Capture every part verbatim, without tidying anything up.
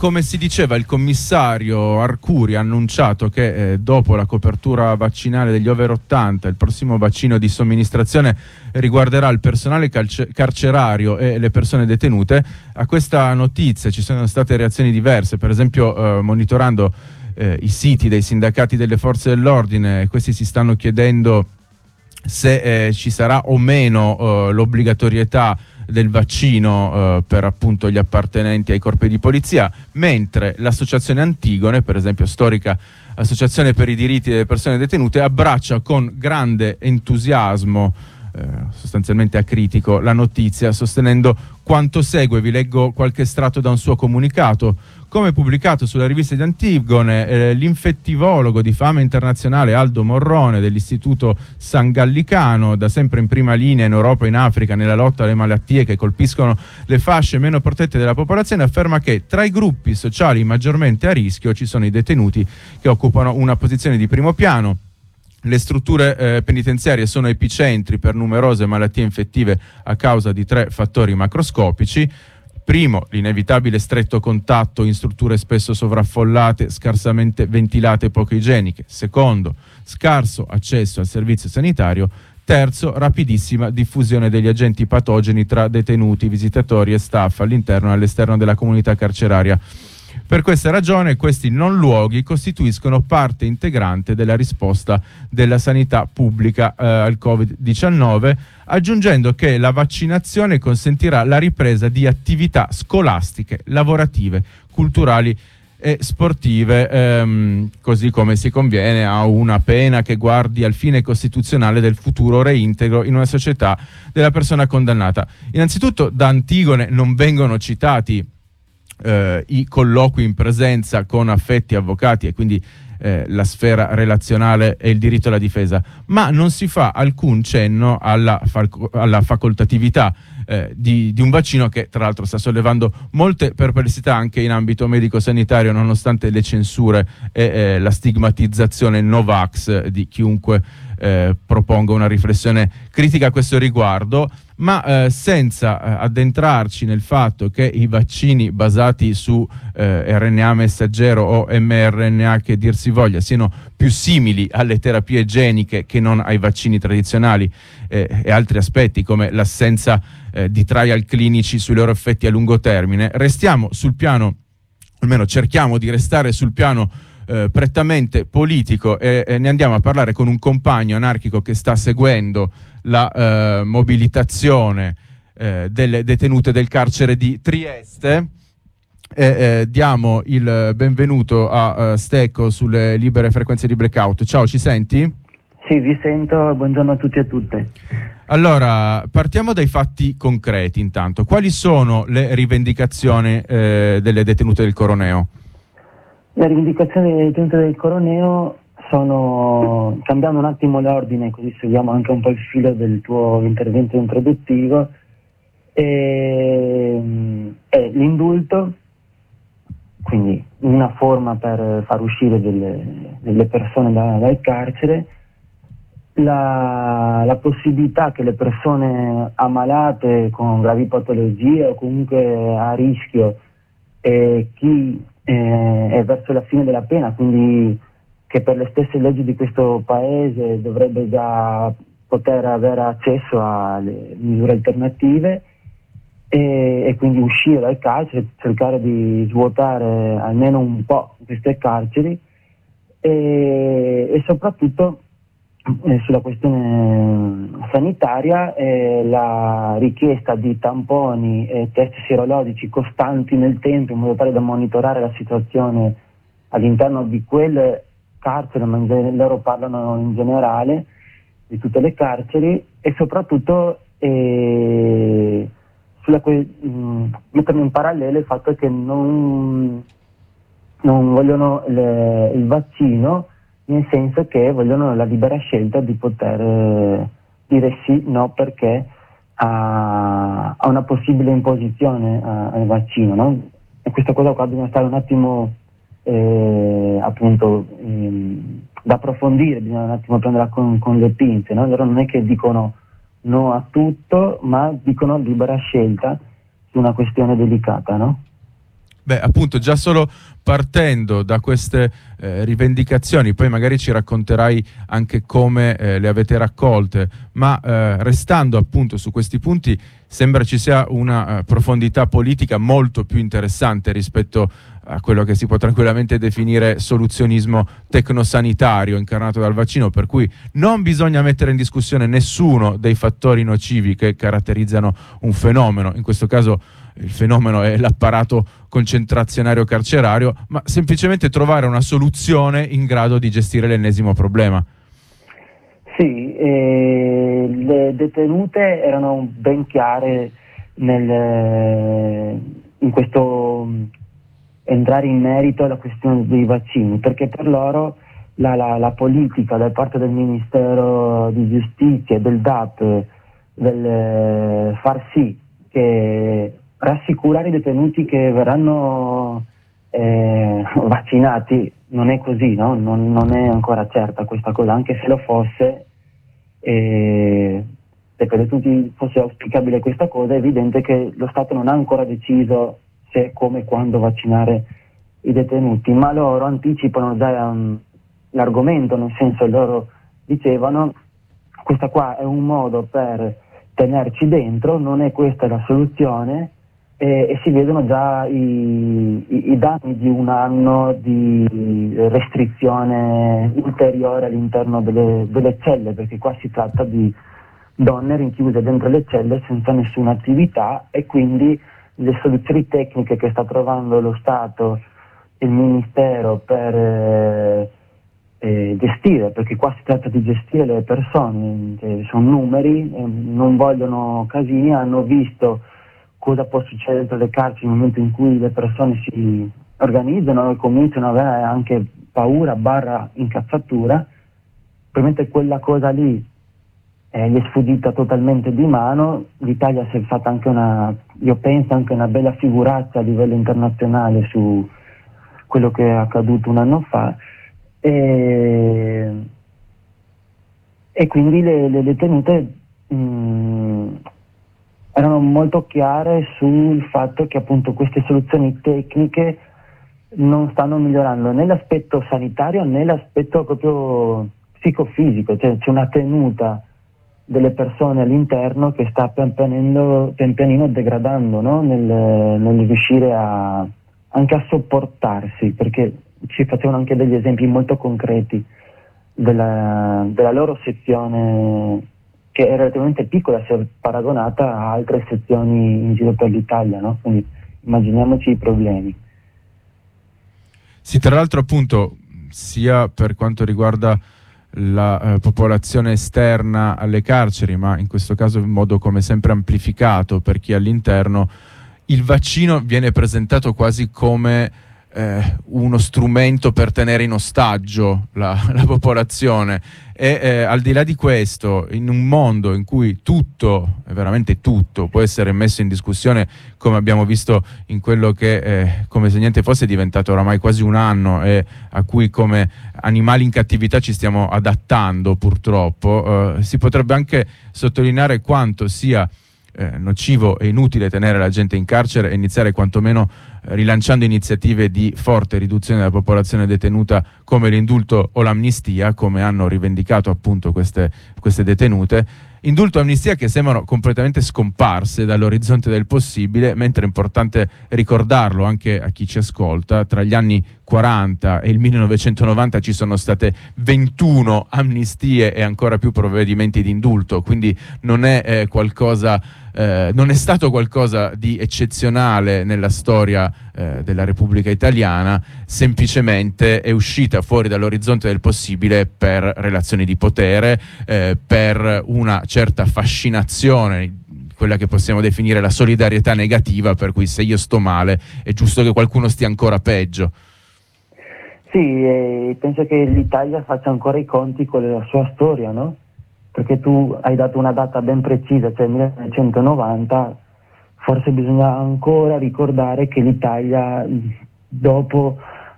come si diceva, il commissario Arcuri ha annunciato che eh, dopo la copertura vaccinale degli over ottanta, il prossimo vaccino di somministrazione riguarderà il personale carcerario e le persone detenute. A questa notizia ci sono state reazioni diverse, per esempio eh, monitorando eh, i siti dei sindacati delle forze dell'ordine, questi si stanno chiedendo se eh, ci sarà o meno eh, l'obbligatorietà del vaccino eh, per appunto gli appartenenti ai corpi di polizia, mentre l'associazione Antigone, per esempio storica associazione per i diritti delle persone detenute, abbraccia con grande entusiasmo, eh, sostanzialmente acritico, la notizia, sostenendo quanto segue. Vi leggo qualche estratto da un suo comunicato. Come pubblicato sulla rivista di Antigone, eh, l'infettivologo di fama internazionale Aldo Morrone dell'Istituto San Gallicano, da sempre in prima linea in Europa e in Africa nella lotta alle malattie che colpiscono le fasce meno protette della popolazione, afferma che tra i gruppi sociali maggiormente a rischio ci sono i detenuti, che occupano una posizione di primo piano. Le strutture eh, penitenziarie sono epicentri per numerose malattie infettive a causa di tre fattori macroscopici. Primo, l'inevitabile stretto contatto in strutture spesso sovraffollate, scarsamente ventilate e poco igieniche. Secondo, scarso accesso al servizio sanitario. Terzo, rapidissima diffusione degli agenti patogeni tra detenuti, visitatori e staff all'interno e all'esterno della comunità carceraria. Per questa ragione questi non luoghi costituiscono parte integrante della risposta della sanità pubblica eh, al covid diciannove, aggiungendo che la vaccinazione consentirà la ripresa di attività scolastiche, lavorative, culturali e sportive, ehm, così come si conviene a una pena che guardi al fine costituzionale del futuro reintegro in una società della persona condannata. Innanzitutto da Antigone non vengono citati Eh, i colloqui in presenza con affetti avvocati e quindi eh, la sfera relazionale e il diritto alla difesa, ma non si fa alcun cenno alla, alla facoltatività eh, di, di un vaccino che tra l'altro sta sollevando molte perplessità anche in ambito medico-sanitario, nonostante le censure e eh, la stigmatizzazione Novax di chiunque eh, proponga una riflessione critica a questo riguardo. Ma eh, senza eh, addentrarci nel fatto che i vaccini basati su eh, R N A messaggero o mRNA, che dir si voglia, siano più simili alle terapie geniche che non ai vaccini tradizionali, eh, e altri aspetti come l'assenza eh, di trial clinici sui loro effetti a lungo termine, restiamo sul piano, almeno cerchiamo di restare sul piano eh, prettamente politico e, e ne andiamo a parlare con un compagno anarchico che sta seguendo la eh, mobilitazione eh, delle detenute del carcere di Trieste. E, eh, diamo il benvenuto a uh, Stecco sulle libere frequenze di Blackout. Ciao, ci senti? Sì, vi sento, buongiorno a tutti e a tutte. Allora, partiamo dai fatti concreti intanto. Quali sono le rivendicazioni eh, delle detenute del Coroneo? Le rivendicazioni delle detenute del Coroneo sono, cambiando un attimo l'ordine, così seguiamo anche un po' il filo del tuo intervento introduttivo, e, è l'indulto, quindi una forma per far uscire delle, delle persone da, dal carcere, la, la possibilità che le persone ammalate con gravi patologie o comunque a rischio, e chi eh, è verso la fine della pena, quindi che per le stesse leggi di questo paese dovrebbe già poter avere accesso alle misure alternative e, e quindi uscire dal carcere, cercare di svuotare almeno un po' queste carceri e, e soprattutto eh, sulla questione sanitaria eh, la richiesta di tamponi e test sierologici costanti nel tempo in modo tale da monitorare la situazione all'interno di quelle carcere, ma in, loro parlano in generale di tutte le carceri, e soprattutto eh, sulla que- mh, mettono in parallelo il fatto che non, non vogliono le, il vaccino, nel senso che vogliono la libera scelta di poter eh, dire sì, no, perché a, a una possibile imposizione a, al vaccino, no? E questa cosa qua bisogna stare un attimo Eh, appunto ehm, da approfondire, bisogna un attimo prenderla con, con le pinze, no? Loro non è che dicono no a tutto, ma dicono libera scelta su una questione delicata, no? Beh, appunto, già solo partendo da queste eh, rivendicazioni, poi magari ci racconterai anche come eh, le avete raccolte, ma eh, restando appunto su questi punti, sembra ci sia una eh, profondità politica molto più interessante rispetto a quello che si può tranquillamente definire soluzionismo tecnosanitario incarnato dal vaccino, per cui non bisogna mettere in discussione nessuno dei fattori nocivi che caratterizzano un fenomeno, in questo caso il fenomeno è l'apparato concentrazionario carcerario, ma semplicemente trovare una soluzione in grado di gestire l'ennesimo problema. Sì, eh, le detenute erano ben chiare nel, in questo entrare in merito alla questione dei vaccini, perché per loro la, la, la politica da parte del Ministero di Giustizia e del D A P del eh, far sì che rassicurare i detenuti che verranno eh, vaccinati non è così, no? non, non è ancora certa questa cosa, anche se lo fosse, eh, se per i detenuti fosse auspicabile questa cosa, è evidente che lo Stato non ha ancora deciso se, come e quando vaccinare i detenuti, ma loro anticipano già um, l'argomento, nel senso loro dicevano questa qua è un modo per tenerci dentro, non è questa la soluzione, e, e si vedono già i, i, i danni di un anno di restrizione ulteriore all'interno delle, delle celle, perché qua si tratta di donne rinchiuse dentro le celle senza nessuna attività, e quindi le soluzioni tecniche che sta trovando lo Stato e il Ministero per eh, eh, gestire, perché qua si tratta di gestire le persone, cioè, sono numeri, eh, non vogliono casini, hanno visto cosa può succedere dentro le carceri nel momento in cui le persone si organizzano e cominciano ad avere anche paura barra incazzatura. Probabilmente quella cosa lì eh, gli è sfuggita totalmente di mano. L'Italia si è fatta anche una, io penso, anche una bella figuraccia a livello internazionale su quello che è accaduto un anno fa, e, e quindi le, le detenute mh, erano molto chiare sul fatto che appunto queste soluzioni tecniche non stanno migliorando né l'aspetto sanitario né l'aspetto proprio psicofisico, cioè c'è una tenuta delle persone all'interno che sta pian pianino, pian pianino degradando, no? nel, nel riuscire a, anche a sopportarsi, perché ci facevano anche degli esempi molto concreti della, della loro sezione, che è relativamente piccola se paragonata a altre sezioni in giro per l'Italia, no? Quindi immaginiamoci i problemi. Sì, tra l'altro appunto sia per quanto riguarda la eh, popolazione esterna alle carceri, ma in questo caso in modo come sempre amplificato per chi è all'interno, il vaccino viene presentato quasi come eh, uno strumento per tenere in ostaggio la, la popolazione, e eh, al di là di questo, in un mondo in cui tutto, veramente tutto, può essere messo in discussione, come abbiamo visto in quello che eh, come se niente fosse diventato oramai quasi un anno, e a cui come animali in cattività ci stiamo adattando purtroppo, eh, si potrebbe anche sottolineare quanto sia Eh, nocivo e inutile tenere la gente in carcere e iniziare quantomeno eh, rilanciando iniziative di forte riduzione della popolazione detenuta come l'indulto o l'amnistia, come hanno rivendicato appunto queste, queste detenute. Indulto e amnistia che sembrano completamente scomparse dall'orizzonte del possibile, mentre è importante ricordarlo anche a chi ci ascolta: tra gli anni quaranta e il millenovecentonovanta ci sono state ventuno amnistie e ancora più provvedimenti di indulto, quindi non è eh, qualcosa eh, non è stato qualcosa di eccezionale nella storia eh, della Repubblica Italiana, semplicemente è uscita fuori dall'orizzonte del possibile per relazioni di potere, eh, per una certa fascinazione, quella che possiamo definire la solidarietà negativa, per cui se io sto male è giusto che qualcuno stia ancora peggio. Sì, eh, penso che l'Italia faccia ancora i conti con la sua storia, no? Perché tu hai dato una data ben precisa, cioè millenovecentonovanta, forse bisogna ancora ricordare che l'Italia, dopo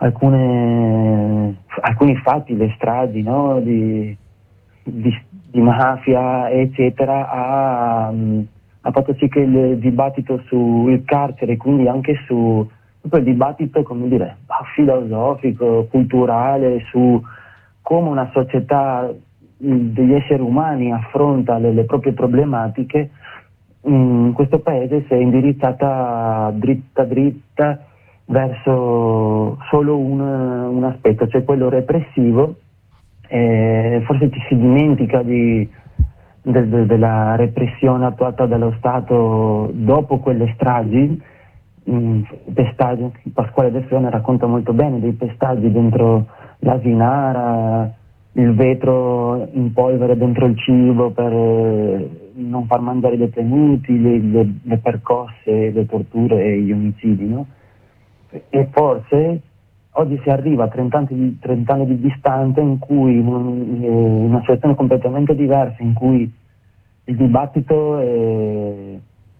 alcune, alcuni fatti, le stragi, no? di, di, di mafia, eccetera, ha, ha fatto sì che il dibattito sul carcere, quindi anche su proprio il dibattito, come dire, filosofico, culturale su come una società degli esseri umani affronta le, le proprie problematiche. In questo paese si è indirizzata dritta dritta verso solo un, un aspetto, cioè quello repressivo. Eh, forse ci si dimentica di, de, de, della repressione attuata dallo Stato dopo quelle stragi. Mm, pestaggi, Pasquale De Fione racconta molto bene dei pestaggi dentro l'Asinara, il vetro in polvere dentro il cibo per eh, non far mangiare i detenuti, le, le, le percosse, le torture e gli omicidi, no? E forse oggi si arriva a trenta anni di, trenta anni di distanza in cui in, un, in una situazione completamente diversa, in cui il dibattito è,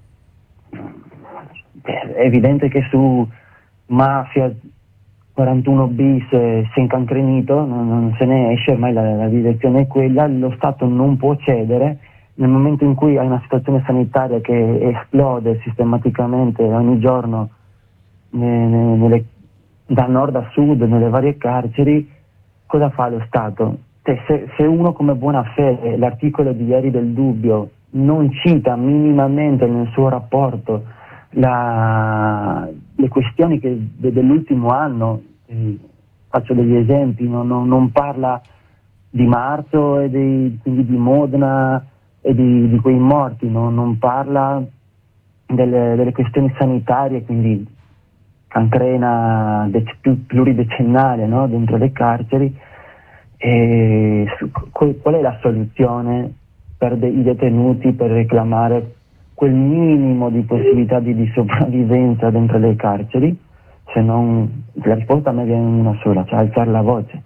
è evidente che su mafia quarantuno bis si è incancrenito, non, non se ne esce, ormai la, la direzione è quella, lo Stato non può cedere. Nel momento in cui hai una situazione sanitaria che esplode sistematicamente ogni giorno nelle, nelle, da nord a sud nelle varie carceri, cosa fa lo Stato? Se, se uno come buona fede, l'articolo di ieri del Dubbio, non cita minimamente nel suo rapporto la, le questioni che, de, dell'ultimo anno, eh, faccio degli esempi, non, non, non parla di marzo e dei, quindi di Modena e di, di quei morti, no? Non parla delle, delle questioni sanitarie, quindi cancrena dec- pluridecennale, no? Dentro le carceri. E su, qual è la soluzione per de- i detenuti per reclamare quel minimo di possibilità di, di sopravvivenza dentro le carceri? Se non, la risposta a me viene una sola, cioè alzare la voce.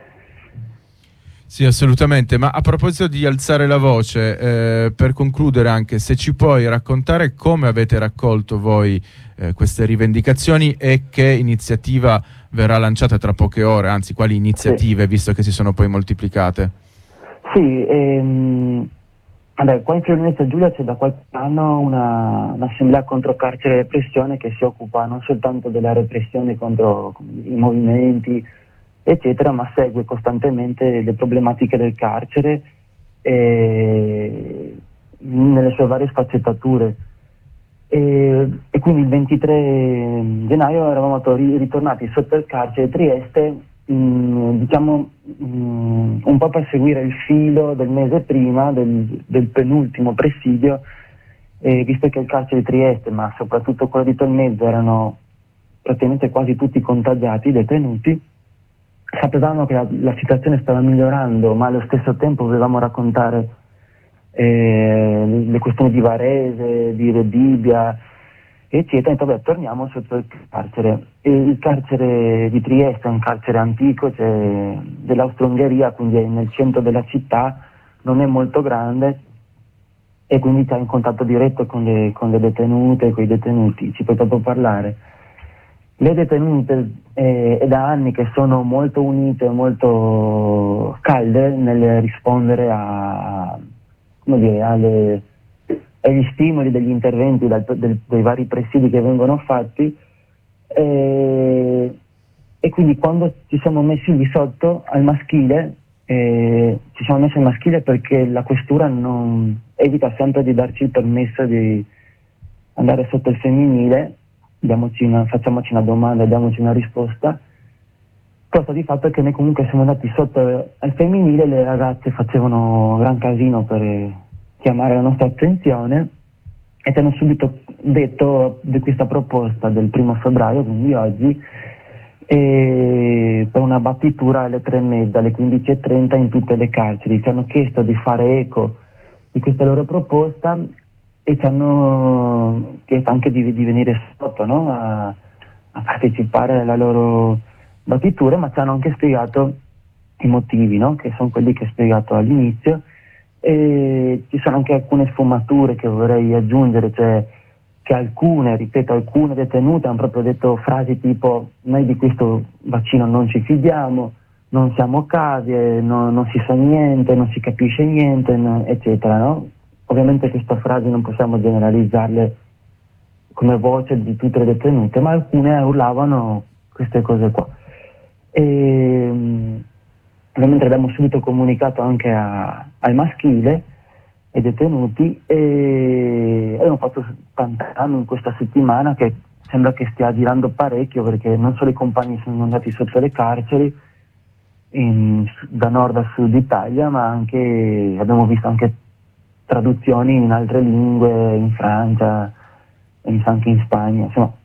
Sì, assolutamente, ma a proposito di alzare la voce, eh, per concludere anche, se ci puoi raccontare come avete raccolto voi eh, queste rivendicazioni e che iniziativa verrà lanciata tra poche ore, anzi quali iniziative, sì, visto che si sono poi moltiplicate? Sì, ehm, vabbè, qua in Friuli Venezia Giulia c'è da qualche anno una, un'assemblea contro carcere e repressione che si occupa non soltanto della repressione contro i movimenti, eccetera, ma segue costantemente le problematiche del carcere eh, nelle sue varie sfaccettature. E, e quindi il ventitré gennaio eravamo ritornati sotto il carcere di Trieste, mh, diciamo mh, un po' per seguire il filo del mese prima, del, del penultimo presidio, eh, visto che il carcere di Trieste, ma soprattutto quello di Tolmezzo, erano praticamente quasi tutti contagiati, detenuti. Sapevamo che la, la situazione stava migliorando, ma allo stesso tempo volevamo raccontare eh, le questioni di Varese, di Rebibbia, eccetera. E vabbè, torniamo sotto il carcere. E il carcere di Trieste è un carcere antico, cioè dell'Austro-Ungheria, quindi è nel centro della città, non è molto grande e quindi c'è in contatto diretto con le, con le detenute, con i detenuti, ci puoi proprio parlare. Le detenute eh, è da anni che sono molto unite, molto calde nel rispondere a, come dire, alle, agli stimoli degli interventi dal, del, dei vari presidi che vengono fatti eh, e quindi quando ci siamo messi lì sotto al maschile, eh, ci siamo messi al maschile perché la questura non evita sempre di darci il permesso di andare sotto il femminile. Diamoci una, facciamoci una domanda e diamoci una risposta. Cosa di fatto è che noi comunque siamo andati sotto al femminile, le ragazze facevano gran casino per chiamare la nostra attenzione e ci hanno subito detto di questa proposta del primo febbraio, quindi oggi, e per una battitura alle tre e mezza, alle quindici e trenta in tutte le carceri. Ci hanno chiesto di fare eco di questa loro proposta e ci hanno chiesto anche di, di venire sotto, no? a, a partecipare alla loro battitura, ma ci hanno anche spiegato i motivi, no? Che sono quelli che ho spiegato all'inizio, e ci sono anche alcune sfumature che vorrei aggiungere, cioè che alcune, ripeto, alcune detenute hanno proprio detto frasi tipo: noi di questo vaccino non ci fidiamo, non siamo cavie, no, non si sa niente, non si capisce niente, no, eccetera, no? Ovviamente queste frasi non possiamo generalizzarle come voce di tutte le detenute, ma alcune urlavano queste cose qua. E ovviamente abbiamo subito comunicato anche a, al maschile, ai detenuti, e abbiamo fatto tanto in questa settimana che sembra che stia girando parecchio, perché non solo i compagni sono andati sotto le carceri in, da nord a sud Italia, ma anche abbiamo visto anche traduzioni in altre lingue, in Francia, anche in Spagna, insomma.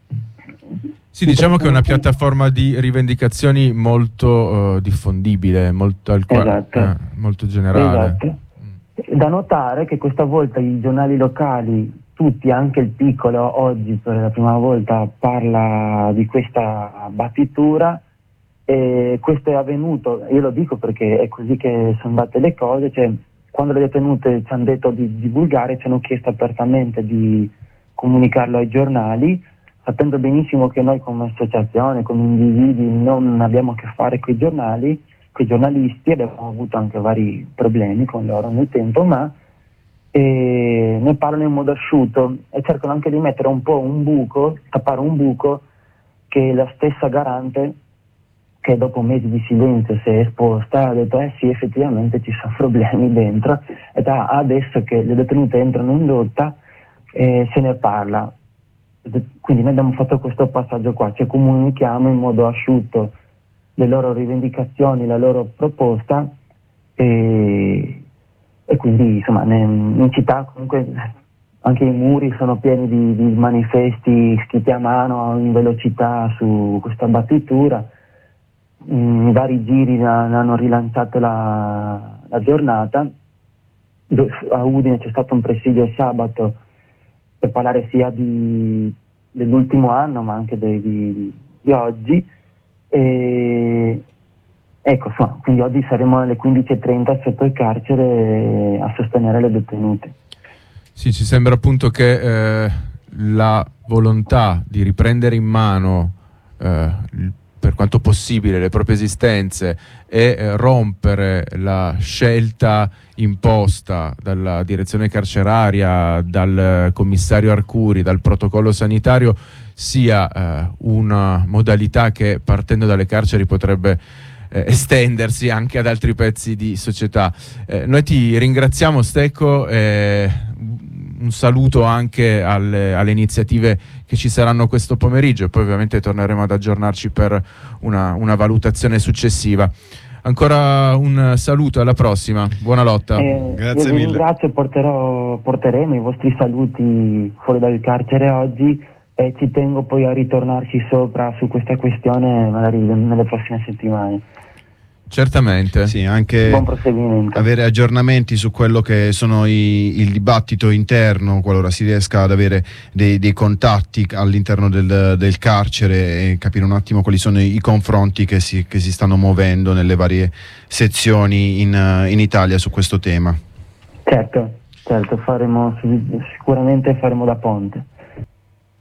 Sì, diciamo che è una piattaforma di rivendicazioni molto uh, diffondibile, molto, al qua- esatto. eh, molto generale. Esatto. Da notare che questa volta i giornali locali, tutti, anche il Piccolo, oggi per la prima volta parla di questa battitura, e questo è avvenuto, io lo dico perché è così che sono andate le cose, cioè quando le detenute ci hanno detto di divulgare, ci hanno chiesto apertamente di comunicarlo ai giornali, sapendo benissimo che noi come associazione, come individui non abbiamo a che fare con i giornali, con i giornalisti, abbiamo avuto anche vari problemi con loro nel tempo, ma eh, ne parlano in modo asciutto e cercano anche di mettere un po' un buco, tappare un buco che la stessa Garante, che dopo mesi di silenzio si è esposta, ha detto eh sì, effettivamente ci sono problemi dentro, e da adesso che le detenute entrano in lotta eh, se ne parla. Quindi noi abbiamo fatto questo passaggio qua, cioè comunichiamo in modo asciutto le loro rivendicazioni, la loro proposta, e, e quindi insomma ne, in città comunque anche i muri sono pieni di, di manifesti scritti a mano in velocità su questa battitura. In vari giri ne hanno rilanciato la, la giornata. A Udine c'è stato un presidio sabato per parlare sia di, dell'ultimo anno ma anche de, di, di oggi, e ecco, so, quindi oggi saremo alle quindici e trenta sotto il carcere a sostenere le detenute. Sì, ci sembra appunto che eh, la volontà di riprendere in mano eh, il per quanto possibile le proprie esistenze e eh, rompere la scelta imposta dalla direzione carceraria, dal commissario Arcuri, dal protocollo sanitario, sia eh, una modalità che partendo dalle carceri potrebbe eh, estendersi anche ad altri pezzi di società. Eh, noi ti ringraziamo, Stecco, eh, un saluto anche alle, alle iniziative che ci saranno questo pomeriggio, e poi ovviamente torneremo ad aggiornarci per una, una valutazione successiva. Ancora un saluto, alla prossima, buona lotta. Eh, Grazie io vi mille. ringrazio, porterò, porteremo i vostri saluti fuori dal carcere oggi, e ci tengo poi a ritornarci sopra su questa questione magari nelle prossime settimane. Certamente. Sì, anche Buon proseguimento. avere aggiornamenti su quello che sono i, il dibattito interno, qualora si riesca ad avere dei, dei contatti all'interno del, del carcere, e capire un attimo quali sono i confronti che si, che si stanno muovendo nelle varie sezioni in, in Italia su questo tema. Certo, certo, faremo, sicuramente faremo da ponte.